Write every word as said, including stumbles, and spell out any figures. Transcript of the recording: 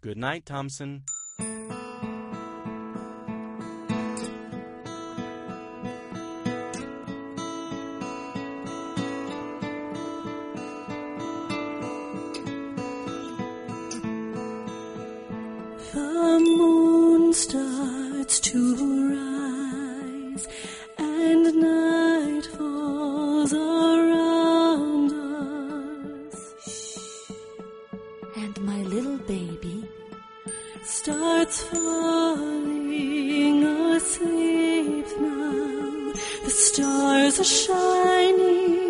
Good night, Thompson. The moon starts to rise, and night falls around us. And my little baby starts falling asleep now. The stars are shining